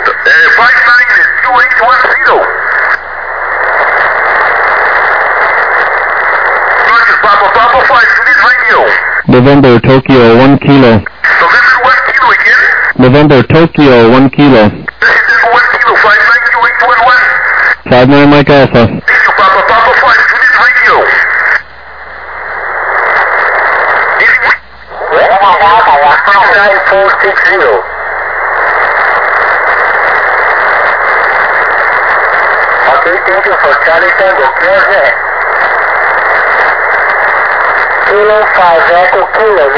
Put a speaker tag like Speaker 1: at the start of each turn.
Speaker 1: 592810. Roger, Papa 5, Unit Radio.
Speaker 2: November Tokyo 1 kilo.
Speaker 1: November 1 kilo again.
Speaker 2: November Tokyo 1 kilo.
Speaker 1: This is Denver 1 kilo, 592811.
Speaker 2: 59 Mike Alpha.
Speaker 1: Thank you, Papa 5, Unit Radio.
Speaker 3: Mike Alpha 19460. Okay, thank you for Charlie Tango. Clear that. Kilo 5 Echo Kilo.